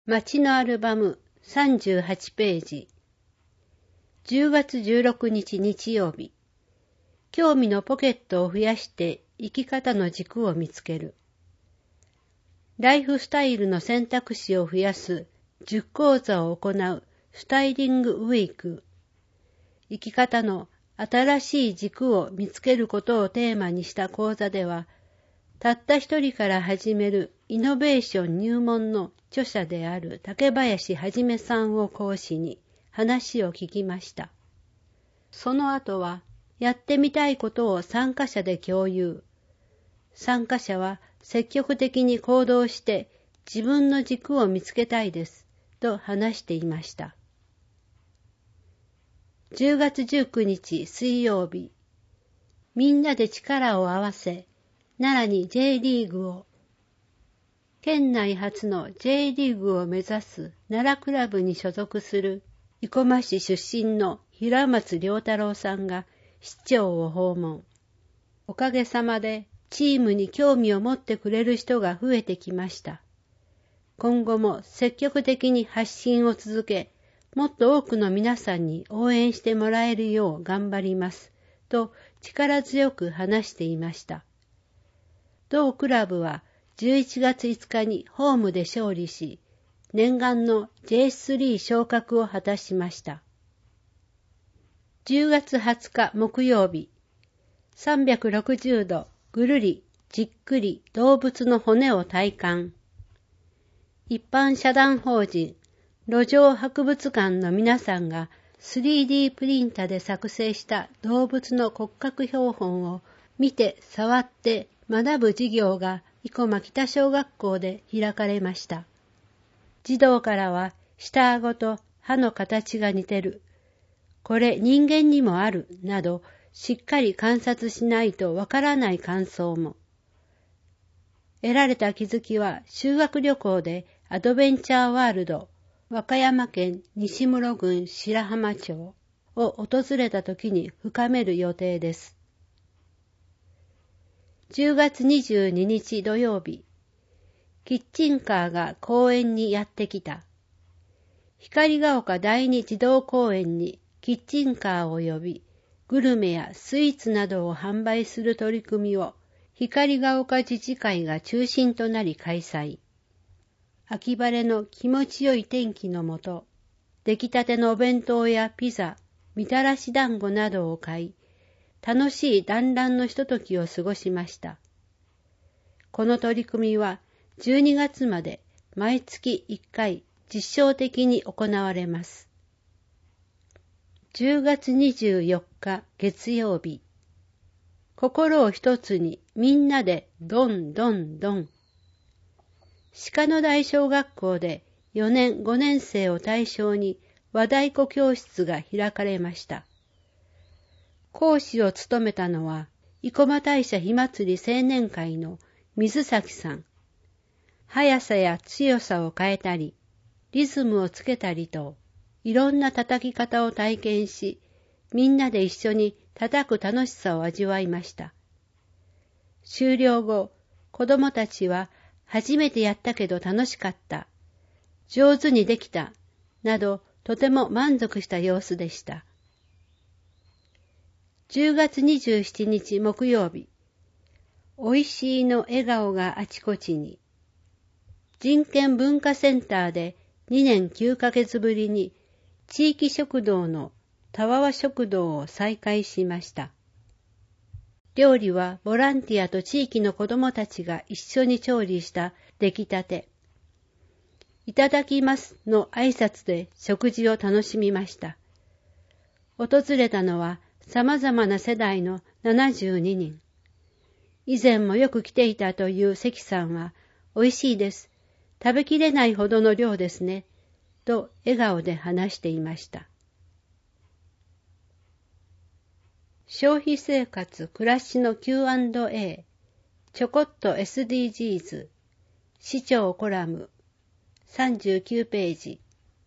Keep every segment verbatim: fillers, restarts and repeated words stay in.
街のアルバムさんじゅうはちページ。じゅうがつじゅうろくにち日曜日。興味のポケットを増やして生き方の軸を見つける。ライフスタイルの選択肢を増やすじゅっこうざを行うスタイリングウィーク。生き方の新しい軸を見つけることをテーマにした講座では、たった一人から始めるイノベーション入門の著者である竹林はじめさんを講師に話を聞きました。その後はやってみたいことを参加者で共有。参加者は積極的に行動して自分の軸を見つけたいですと話していました。じゅうがつじゅうくにち水曜日。みんなで力を合わせ奈良に J リーグを。県内初の J リーグを目指す奈良クラブに所属する生駒市出身の平松良太郎さんが市長を訪問。おかげさまでチームに興味を持ってくれる人が増えてきました。今後も積極的に発信を続け、もっと多くの皆さんに応援してもらえるよう頑張ります、と力強く話していました。同クラブはじゅういちがついつかにホームで勝利し、念願の ジェイスリー 昇格を果たしました。じゅうがつはつか木曜日、さんびゃくろくじゅうどぐるりじっくり動物の骨を体感。一般社団法人路上博物館の皆さんが スリーディー プリンタで作成した動物の骨格標本を見て触って学ぶ授業が生駒北小学校で開かれました。児童からは下顎と歯の形が似てる。これ人間にもあるなどしっかり観察しないとわからない感想も。得られた気づきは修学旅行でアドベンチャーワールド和歌山県西室郡白浜町を訪れた時に深める予定です。じゅうがつにじゅうににち土曜日、キッチンカーが公園にやってきた。光が丘第二児童公園にキッチンカーを呼び、グルメやスイーツなどを販売する取り組みを光が丘自治会が中心となり開催。秋晴れの気持ちよい天気のもと、出来たてのお弁当やピザ、みたらし団子などを買い、楽しい団らんのひとときを過ごしました。この取り組みはじゅうにがつまで毎月いっかい実証的に行われます。じゅうがつにじゅうよっか月曜日。心を一つにみんなでどんどんどん。鹿野台小学校でよねんごねんせいを対象に和太鼓教室が開かれました。講師を務めたのは生駒大社火祭り青年会の水崎さん。速さや強さを変えたり、リズムをつけたりと、いろんな叩き方を体験し、みんなで一緒に叩く楽しさを味わいました。終了後、子供たちは初めてやったけど楽しかった、上手にできた、などとても満足した様子でした。じゅうがつにじゅうしちにち木曜日、おいしいの笑顔があちこちに。人権文化センターでにねんきゅうかげつぶりに地域食堂のたわわ食堂を再開しました。料理はボランティアと地域の子どもたちが一緒に調理した出来たて。いただきますの挨拶で食事を楽しみました。訪れたのは様々な世代のななじゅうににん。以前もよく来ていたという関さんは、おいしいです。食べきれないほどの量ですね。と笑顔で話していました。消費生活暮らしの キューアンドエー ちょこっと エスディージーズ 市長コラムさんじゅうきゅうページ。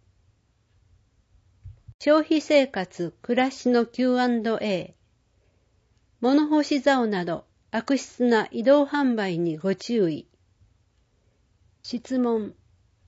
消費生活暮らしの キューアンドエー 物干し竿など悪質な移動販売にご注意。質問。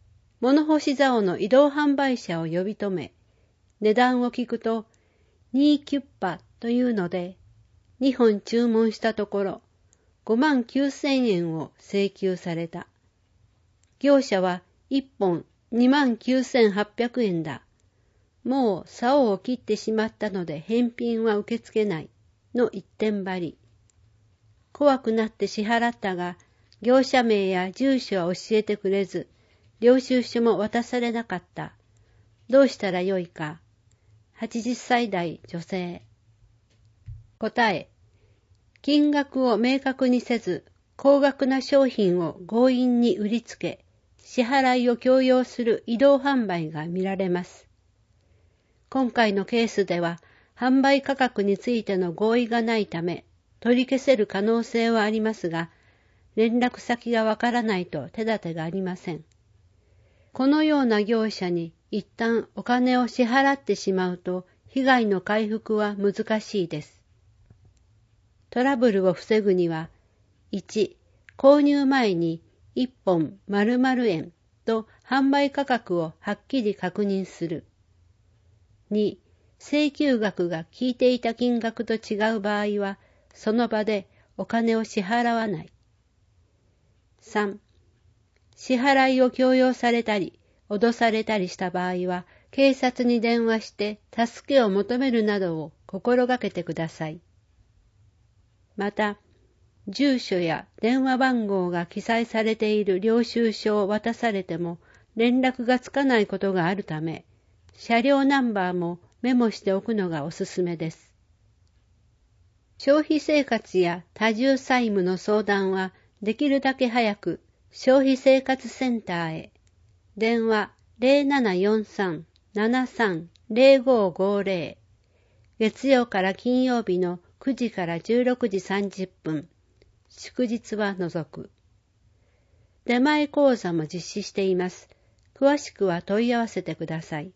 物干し竿の移動販売車を呼び止め、値段を聞くと、にキュッパというので、にほん注文したところ、ごまんきゅうせんえんを請求された。業者はいっぽんにまんきゅうせんはっぴゃくえんだ。もう竿を切ってしまったので返品は受け付けないの一点張り。怖くなって支払ったが、業者名や住所は教えてくれず、領収書も渡されなかった。どうしたらよいか。はちじゅっさい代女性。答え。金額を明確にせず、高額な商品を強引に売りつけ、支払いを強要する移動販売が見られます。今回のケースでは、販売価格についての合意がないため、取り消せる可能性はありますが、連絡先がわからないと手立てがありません。このような業者に一旦お金を支払ってしまうと、被害の回復は難しいです。トラブルを防ぐには、いち、購入前にいっぽん〇〇えんと販売価格をはっきり確認する。に、請求額が聞いていた金額と違う場合は、その場でお金を支払わない。さん、支払いを強要されたり、脅されたりした場合は、警察に電話して助けを求めるなどを心がけてください。また、住所や電話番号が記載されている領収書を渡されても連絡がつかないことがあるため、車両ナンバーもメモしておくのがおすすめです。消費生活や多重債務の相談はできるだけ早く消費生活センターへ。電話 ゼロななよんさん ななさん ゼロごごゼロ。月曜から金曜日のくじからじゅうろくじさんじゅっぷん。祝日は除く。出前講座も実施しています。詳しくは問い合わせてください。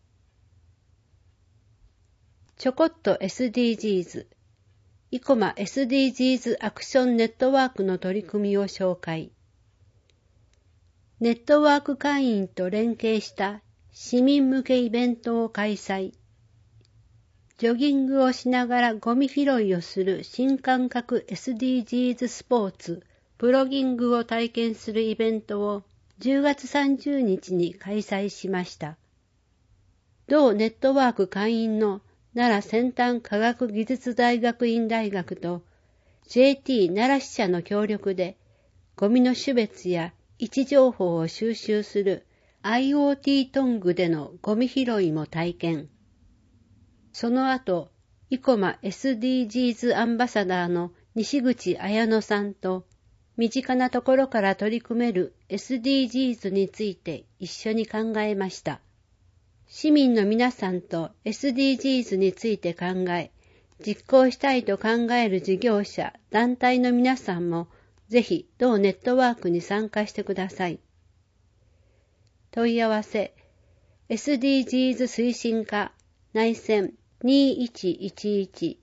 ちょこっと エスディージーズ、イコマ エスディージーズ アクションネットワークの取り組みを紹介。ネットワーク会員と連携した市民向けイベントを開催。ジョギングをしながらゴミ拾いをする新感覚 エスディージーズ スポーツ、プロギングを体験するイベントをじゅうがつさんじゅうにちに開催しました。同ネットワーク会員の奈良先端科学技術大学院大学と ジェーティー 奈良支社の協力でゴミの種別や位置情報を収集する アイオーティー トングでのゴミ拾いも体験。その後、イコマ エスディージーズ アンバサダーの西口彩乃さんと、身近なところから取り組める エスディージーズ について一緒に考えました。市民の皆さんと エスディージーズ について考え、実行したいと考える事業者、団体の皆さんも、ぜひ同ネットワークに参加してください。問い合わせ、エスディージーズ 推進課、内線にいちいちいち。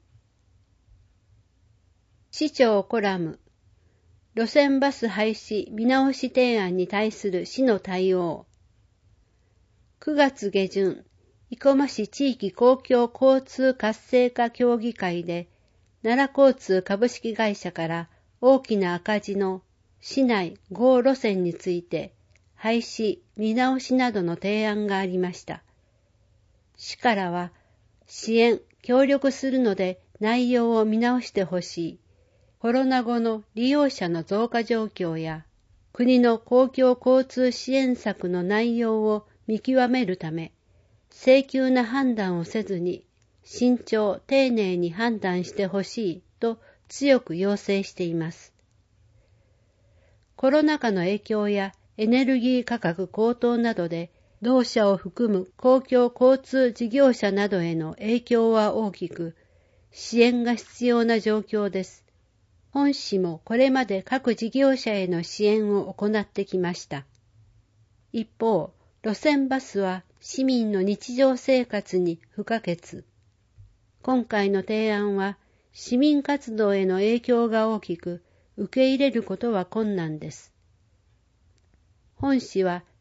市長コラム、路線バス廃止見直し提案に対する市の対応。くがつ下旬、生駒市地域公共交通活性化協議会で、奈良交通株式会社から大きな赤字の市内ご路線について廃止、見直しなどの提案がありました。市からは、支援、協力するので内容を見直してほしい。コロナ後の利用者の増加状況や、国の公共交通支援策の内容を見極めるため、性急な判断をせずに、慎重、丁寧に判断してほしいと強く要請しています。コロナ禍の影響やエネルギー価格高騰などで、同社を含む公共交通事業者などへの影響は大きく、支援が必要な状況です。本市もこれまで各事業者への支援を行ってきました。一方、路線バスは市民の日常生活に不可欠。今回の提案は市民活動への影響が大きく、受け入れることは困難です。本市は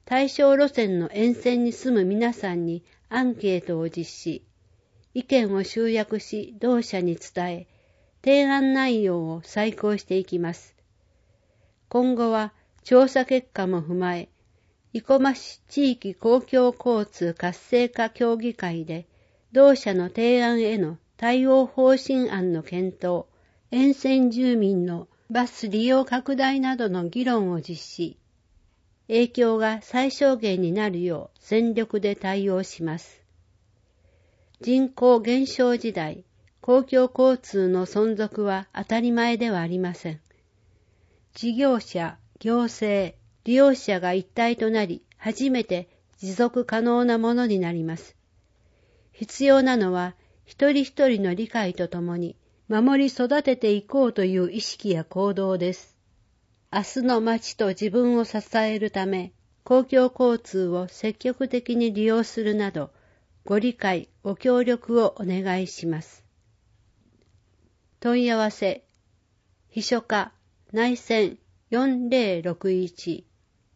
対象路線の沿線に住む皆さんにアンケートを実施、意見を集約し同社に伝え、提案内容を再考していきます。今後は調査結果も踏まえ、生駒市地域公共交通活性化協議会で同社の提案への対応方針案の検討、沿線住民のバス利用拡大などの議論を実施、影響が最小限になるよう全力で対応します。人口減少時代、公共交通の存続は当たり前ではありません。事業者、行政、利用者が一体となり、初めて持続可能なものになります。必要なのは、一人一人の理解とともに、守り育てていこうという意識や行動です。明日の街と自分を支えるため、公共交通を積極的に利用するなど、ご理解、ご協力をお願いします。問い合わせ、秘書課内線よんぜろろくいち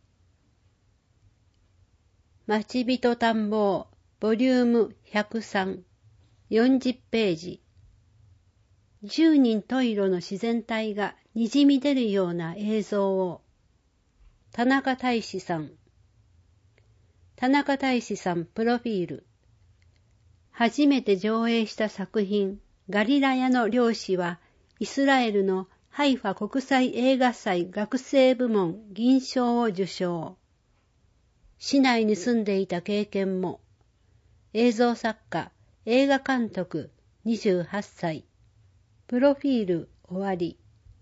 まちびと探訪ボリュームひゃくさんよんじゅっページ十人十色の自然体がにじみ出るような映像を田中大志さん田中大志さんプロフィール初めて上映した作品ガリラヤの漁師はイスラエルのハイファ国際映画祭学生部門銀賞を受賞。市内に住んでいた経験も、映像作家、映画監督にじゅうはっさい、プロフィール終わり。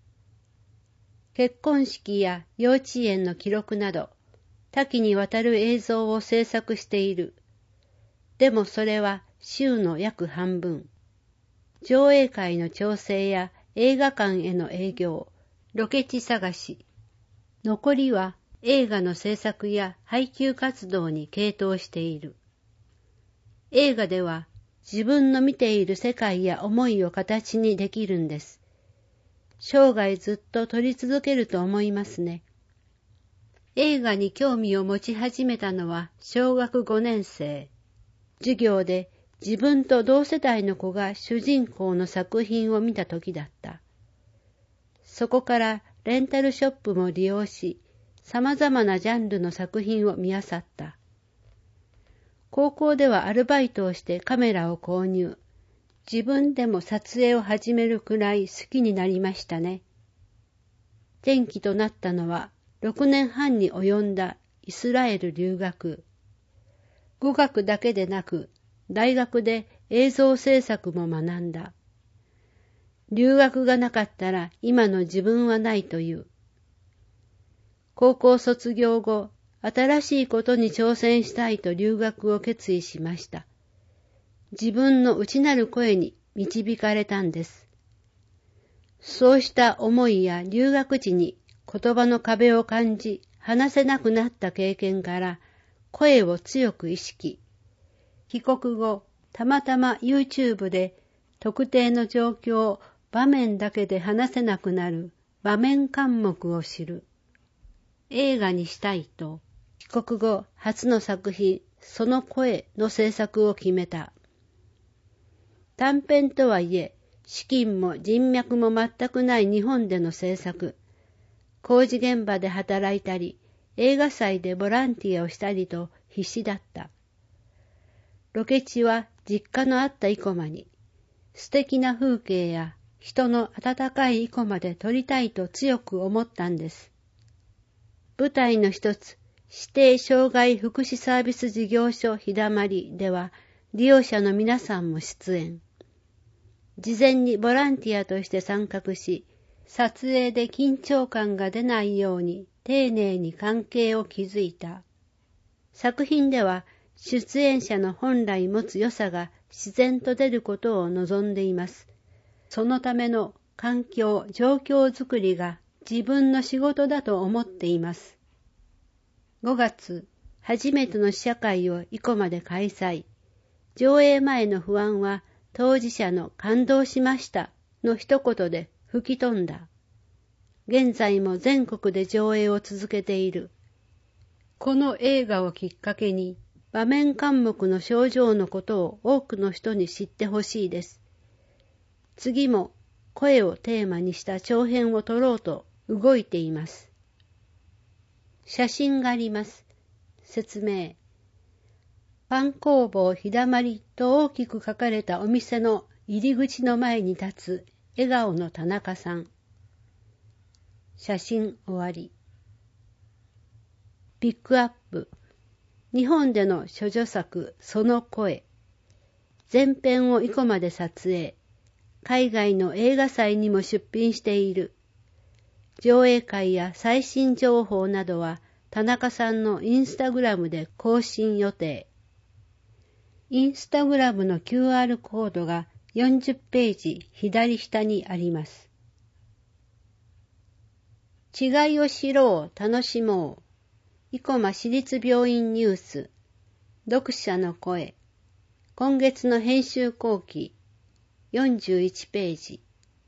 結婚式や幼稚園の記録など、多岐にわたる映像を制作している。でもそれは週の約半分。上映会の調整や映画館への営業、ロケ地探し。残りは映画の制作や配給活動に傾倒している。映画では自分の見ている世界や思いを形にできるんです。生涯ずっと撮り続けると思いますね。映画に興味を持ち始めたのは小学ごねん生。授業で自分と同世代の子が主人公の作品を見た時だった。そこからレンタルショップも利用し、様々なジャンルの作品を見漁った。高校ではアルバイトをしてカメラを購入。自分でも撮影を始めるくらい好きになりましたね。転機となったのはろくねんはんに及んだイスラエル留学。語学だけでなく、大学で映像制作も学んだ。留学がなかったら今の自分はないという。高校卒業後、新しいことに挑戦したいと留学を決意しました。自分の内なる声に導かれたんです。そうした思いや留学時に言葉の壁を感じ、話せなくなった経験から声を強く意識。帰国後、たまたま YouTube で特定の状況、場面だけで話せなくなる場面感目を知る。映画にしたいと、帰国後初の作品、その声の制作を決めた。短編とはいえ、資金も人脈も全くない日本での制作。工事現場で働いたり、映画祭でボランティアをしたりと必死だった。ロケ地は実家のあった生駒に、素敵な風景や人の温かい生駒で撮りたいと強く思ったんです。舞台の一つ、指定障害福祉サービス事業所ひだまりでは、利用者の皆さんも出演。事前にボランティアとして参画し、撮影で緊張感が出ないように丁寧に関係を築いた。作品では、出演者の本来持つ良さが自然と出ることを望んでいます。そのための環境、状況づくりが自分の仕事だと思っています。ごがつ、初めての試写会を生駒で開催。上映前の不安は当事者の感動しましたの一言で吹き飛んだ。現在も全国で上映を続けている。 この映画をきっかけに、場面緘黙の症状のことを多くの人に知ってほしいです。次も声をテーマにした長編を撮ろうと動いています。写真があります。説明。パン工房ひだまりと大きく書かれたお店の入り口の前に立つ笑顔の田中さん。写真終わり。ピックアップ。日本での処女作その声。前編を生駒で撮影。海外の映画祭にも出品している。上映会や最新情報などは田中さんのインスタグラムで更新予定。インスタグラムの キューアール コードがよんじゅっページ左下にあります。違いを知ろう、楽しもう。生駒市立病院ニュース。読者の声。今月の編集後期。よんじゅういちページ。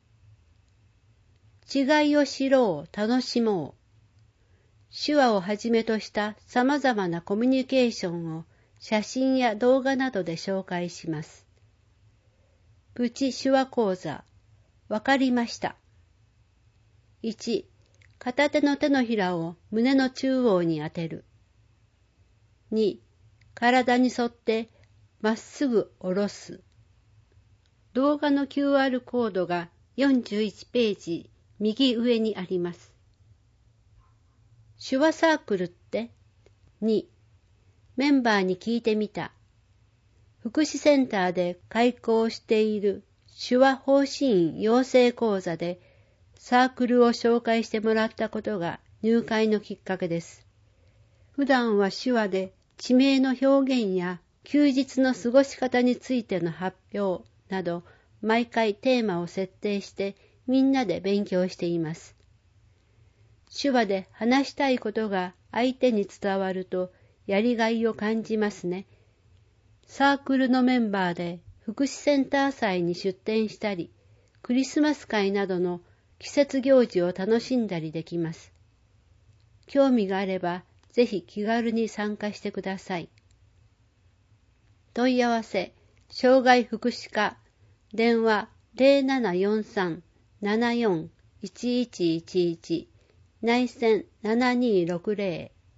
違いを知ろう、楽しもう。手話をはじめとした様々なコミュニケーションを写真や動画などで紹介します。プチ手話講座。わかりました。いち、片手の手のひらを胸の中央に当てる。に、体に沿ってまっすぐ下ろす。動画の キューアール コードがよんじゅういちページ右上にあります。手話サークルって？に、メンバーに聞いてみた。福祉センターで開講している手話奉仕員養成講座でサークルを紹介してもらったことが入会のきっかけです。普段は手話で地名の表現や休日の過ごし方についての発表など毎回テーマを設定してみんなで勉強しています。手話で話したいことが相手に伝わるとやりがいを感じますね。サークルのメンバーで福祉センター祭に出展したり、クリスマス会などの季節行事を楽しんだりできます。興味があればぜひ気軽に参加してください。問い合わせ、障害福祉課、電話 ゼロななよんさん ななよん いちいちいちいち、内線ななにろくゼロ。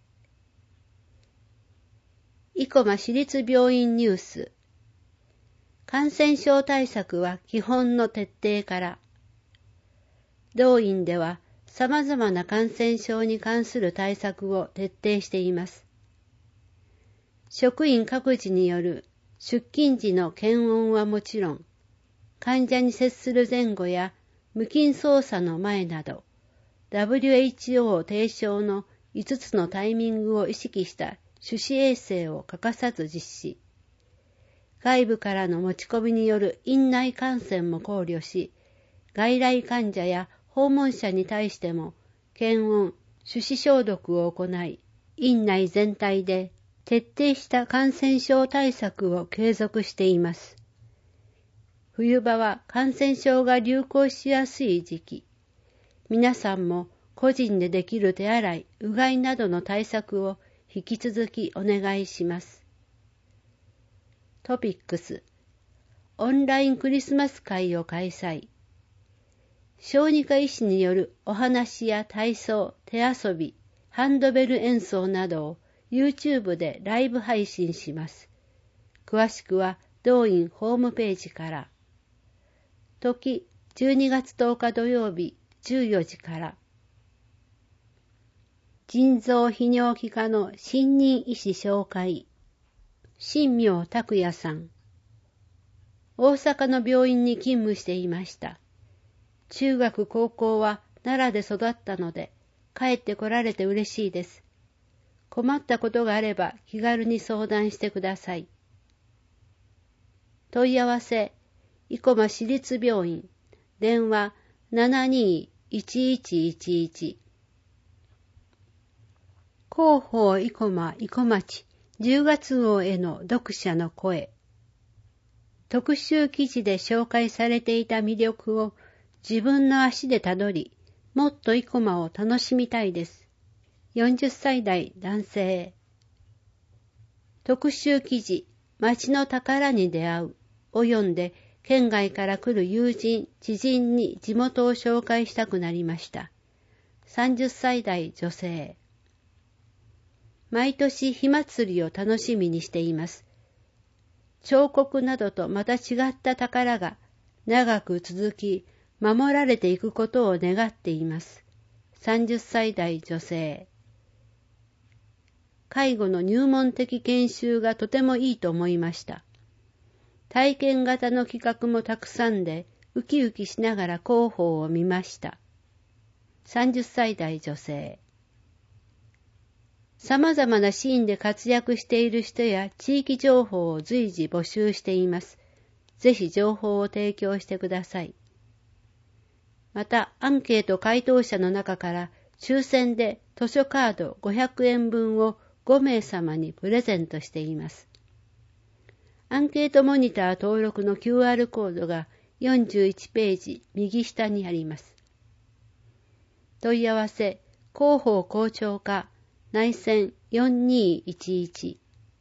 生駒市立病院ニュース。感染症対策は基本の徹底から。同院では様々な感染症に関する対策を徹底しています。職員各自による出勤時の検温はもちろん、患者に接する前後や無菌操作の前など、ダブリューエイチオー 提唱のいつつのタイミングを意識した手指衛生を欠かさず実施。外部からの持ち込みによる院内感染も考慮し、外来患者や訪問者に対しても検温、手指消毒を行い、院内全体で徹底した感染症対策を継続しています。冬場は感染症が流行しやすい時期。皆さんも個人でできる手洗い、うがいなどの対策を引き続きお願いします。トピックス。オンラインクリスマス会を開催。小児科医師によるお話や体操、手遊び、ハンドベル演奏などを YouTube でライブ配信します。詳しくは同院ホームページから。時じゅうにがつとおか土曜日じゅうよじから。腎臓泌尿器科の新任医師紹介。新明拓也さん。大阪の病院に勤務していました。中学高校は奈良で育ったので、帰ってこられて嬉しいです。困ったことがあれば気軽に相談してください。問い合わせ、生駒市立病院、電話 ななにいちいちいちいち。広報生駒生駒町じゅうがつ号への読者の声。特集記事で紹介されていた魅力を自分の足でたどり、もっと生駒を楽しみたいです。 よんじゅっさい代男性。特集記事、町の宝に出会うを読んで、県外から来る友人、知人に地元を紹介したくなりました。さんじゅっさい代女性。毎年火祭りを楽しみにしています。彫刻などとまた違った宝が長く続き、守られていくことを願っています。さんじゅっさい代女性。介護の入門的研修がとてもいいと思いました。体験型の企画もたくさんで、ウキウキしながら広報を見ました。さんじゅっさい代女性。様々なシーンで活躍している人や地域情報を随時募集しています。ぜひ情報を提供してください。また、アンケート回答者の中から抽選で図書カードごひゃくえん分をごめいさまにプレゼントしています。アンケートモニター登録の キューアール コードがよんじゅういちページ右下にあります。問い合わせ、広報校長課内線よんにーいちいち。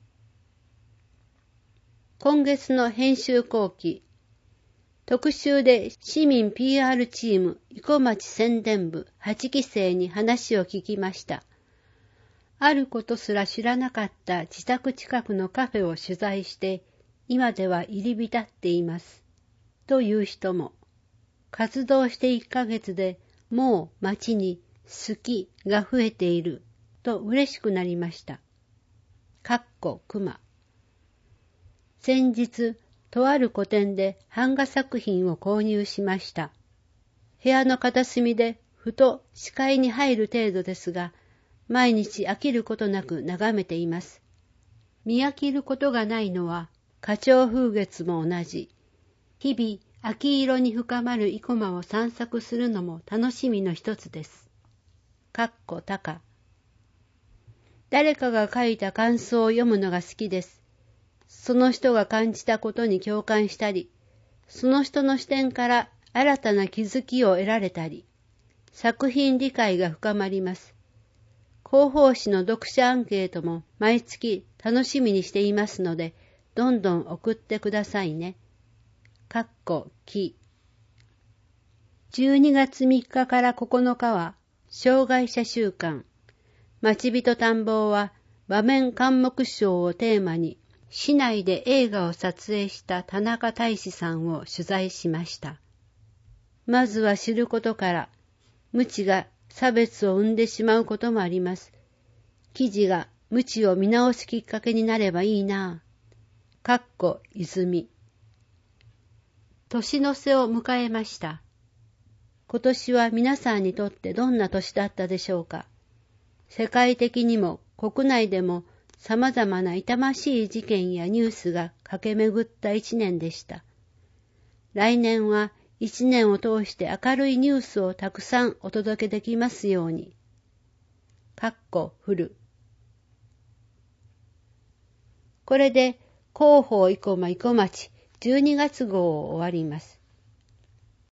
今月の編集後期、特集で市民 ピーアール チーム生駒町宣伝部はちきせいに話を聞きました。あることすら知らなかった自宅近くのカフェを取材して、今では入り浸っています。という人も、活動していっかげつでもう町に好きが増えていると嬉しくなりました。かっこ熊。先日、とある個展で版画作品を購入しました。部屋の片隅でふと視界に入る程度ですが、毎日飽きることなく眺めています。見飽きることがないのは、花鳥風月も同じ。日々、秋色に深まる生駒を散策するのも楽しみの一つです。かっこたか。誰かが書いた感想を読むのが好きです。その人が感じたことに共感したり、その人の視点から新たな気づきを得られたり、作品理解が深まります。広報誌の読者アンケートも毎月楽しみにしていますので、どんどん送ってくださいね。かっこき。じゅうにがつみっかからここのかは、障害者週間。町人探訪は場面監目賞をテーマに、市内で映画を撮影した田中大志さんを取材しました。まずは知ることから、無知が差別を生んでしまうこともあります。記事が無知を見直すきっかけになればいいなぁ。かっこ泉。年の瀬を迎えました。今年は皆さんにとってどんな年だったでしょうか。世界的にも国内でも様々な痛ましい事件やニュースが駆け巡った一年でした。来年は一年を通して明るいニュースをたくさんお届けできますように。かっこふる。これで広報生駒生駒町じゅうにがつ号を終わります。